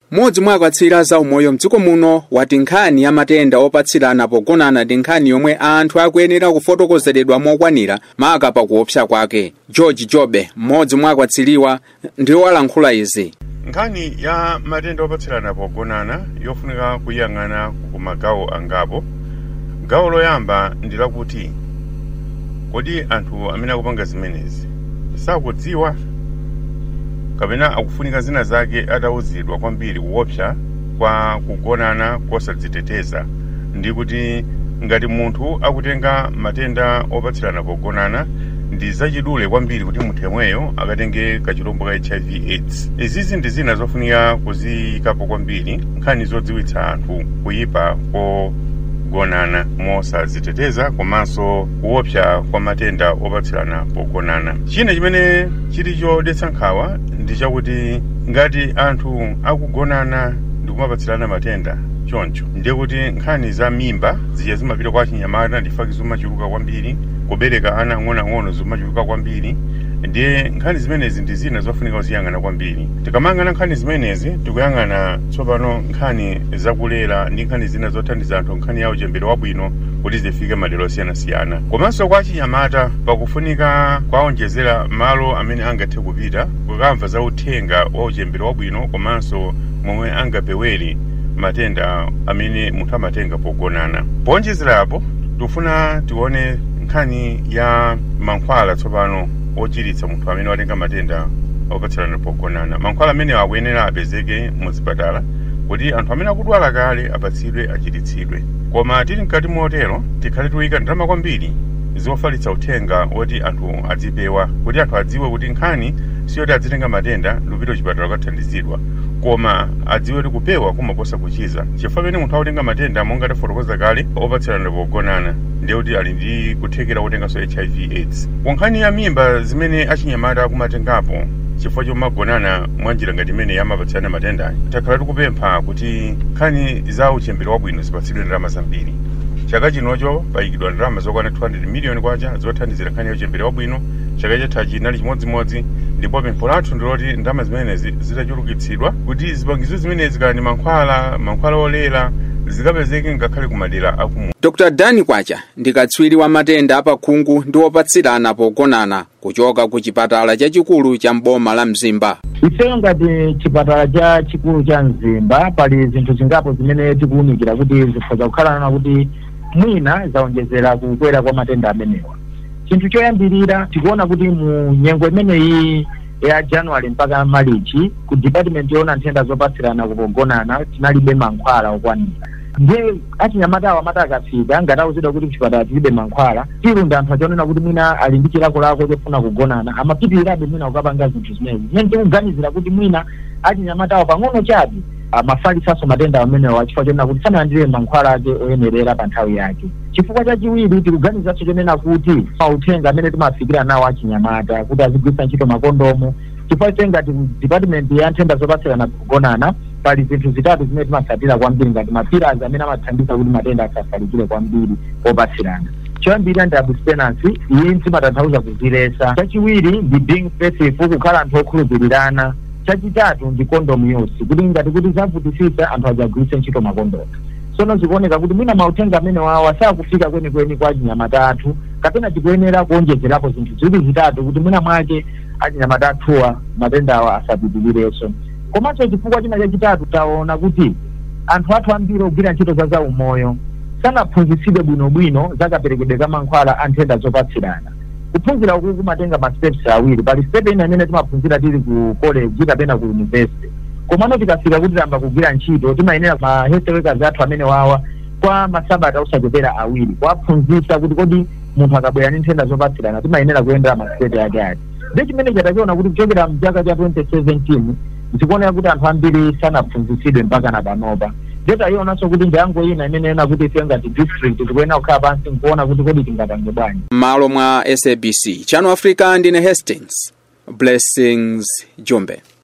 Modzi mwa akatswiri za umoyo mdziko muno wati nkhani ya matenda opatsirana pogonana ndi nkhani yomwe anthu akuyenera kufotokozeredwa mokwanira maka pakuopsa kwake. George Jobe, mmodzi mwa akatswiriwa, ndiwo walankhula izi. Nkhani ya matenda opatsirana pogonana yofunika kuyang'ana ku magawo angapo. Gawo loyamba ndi lakuti kodi anthu amene akupanga zimenezi sakudziwa kapena akufunika zina zake atawuzidwa kwambiri kuopsa kwa kugonana kosadziteteza. Ndi kuti ngati munthu akutenga matenda opatsirana pogonana ndi zachidule kwambiri kuti munthu yemweyo akatenge kachilombo ka HIV/AIDS. Izizi ndi zina zofunika kuziyikapo kwambiri nkhani zodziwitsa anthu kuyipa pogonana mosadziteteza komanso kuopsa kwa matenda opatsirana pogonana. China chimene chili chodetsa nkhawa ndi chakuti ngati anthu akugonana ndi kumapatsirana matenda choncho ndiye kuti nkhani za mimba ziya zimapita kwa chinyamata ndi faki zimachuluka kwambiri, kubereka ana ang'ono zimachuluka kwambiri. Ndiye nkhani zimenezi ndi zina zofunika kuziyang'ana kwambiri. Tikamang'ana nkhani zimenezi tikuyang'ana tsopano nkhani zakulera ndi nkhani zina zothandiza anthu nkhani ya uchembere wabwino kuti zifike madera osiyanasiyana. Komanso kwa chinyamata pakufunika kwaonjezera malo amene angathe kupita kukamva za uthenga wa uchembere wabwino komanso momwe angapewere matenda amene munthu amatenga pogonana. Ponjezerapo tikufuna tione nkhani ya mankhwala tsopano ochiritsa munthu amene watenga matenda opatsirana pogonana. Mankhwala amene akuyenera apezeke muzipatala kuti anthu amene akudwala kale apatsidwe achiritsidwe. Koma tili mkati motero tikhale tuyika ndalama kwambiri zofalitsa uthenga woti anthu adzipewa, kuti anthu adziwe kuti nkhani siyoti adzitenga matenda ndupita kuchipatala kukathandizidwa, koma adziwe kuti kupewa kumaposa kuchiza. Chifukwa pamene munthu akutenga matenda monga tafotokoza kale opatsirana pogonana ndiye kuti ali ndi kuthekera kutenganso HIV/AIDS. Kwa nkhani ya mimba zimene achinyamata akumatengapo chifukwa chomagonana mwanjira ngati imene yamapatsirana matenda, takhala tikupempha kuti nkhani za uchembere wabwino zipatsidwe ndalama zambiri. Chaka chinocho payikidwa ndalama zokwana 200 miliyoni kwacha zothandizira nkhani ya uchembere wabwino. Chaka chatha chinali chimodzimodzi, ndipo pempho lathu ndiloti ndalama zimenezi zitachulukitsidwa kuti zipangizo zimenezi kani mankhwala olera zikapezeke ngakhale kumadera akumu. Dr. Dani Kwacha ndi katswiri wa matenda apakhungu ndi opatsirana pogonana kuchoka ku chipatala chachikulu cha mboma la Mzimba. Ifeyo ngati chipatala chachikulu cha Mzimba pali zinthu zingapo zimene tikuunikira kuti zikhoza kukhala kuti mwina zaonjezera kukwera kwa matenda amenewa. Chinthu choyambirira tikuona kuti mu nyengo imeneyi ya January mpaka Marichi ku department yona nthenda zopatsirana kupogonana tinalibe mankhwala okwanira. Ndiye achinyamatawa akafika ngati awuzidwa kuti kuchipatala tilibe mankhwala, tilunda anthu achionena kuti mwina ali ndi chilakolako chofuna kugonana amapitirirabe mwina kukapanga zinthu zimenezi. Nyeni tikuganizira kuti mwina achinyamatawa pang'ono chabe amafalisaso matenda amenewa chifukwa chonena kuti sanalandire mankhwala ake oyenerera pa nthawi yake. Chifukwa chachiwiri tikuganizanso chonena kuti mauthenga amene timafikira nawo achinyamata kuti azigwiritsa ntchito makondomu. Chifukwa ngati department ya nthenda zopatsirana kugonana pali zinthu zitatu zimene timatsatira kwambiri ngati mapillars amene amathandiza kuti matenda asafalikire kwambiri opatsirana. Choyambirira ndi abstinence, iyi timatanthauza kuzilesa. Chachiwiri ndi being faithful, kukhala anthu okhulupirirana. Chachitatu ndi condom use, kuti ngati kuti zavutisisa anthu adzagwiritse ntchito makondomu. Sono zikuoneka kuti mwina mauthenga amene wawa sakufika kwenikweni kwa achinyamata athu, kapena tikuyenera kuonjezerapo zinthu ziwiri zitatu kuti mwina mwake achinyamata athuwa matenda awa asapitirirenso. Komanso chifukwa china chachitatu taona kuti anthu athu ambiri ogwira ntchito za umoyo sanaphunzitsidwe bwinobwino zakaperekedwe ka mankhwala a nthenda zopatsirana. Kuphunzira uku kumatenga ma steps awiri. Pali step ina imene timaphunzira tili ku college kapena ku university. Komano tikafika kuti tamba kugwira ntchito timayenera ma health workers athu amene wawa kwa masabata osachepera awiri kuwaphunzitsa kuti kodi munthu akabwera ndi nthenda zopatsirana timayenera kuyendera ma step yake ati. Ndiye chimene chatachiona kuti kuchokera mchaka cha 2017 zikuoneka kuti anthu ambiri sanaphunzitsidwe mpaka na panopa. Ndiye tayionanso kuti ndiyango ina imene ena kuti ife ngati district tikuyenera kukhala pansi nkuona kuti kodi tingatange bwanji. Malo mwa SABC Channel Africa ndine Hastings Blessings Jombe.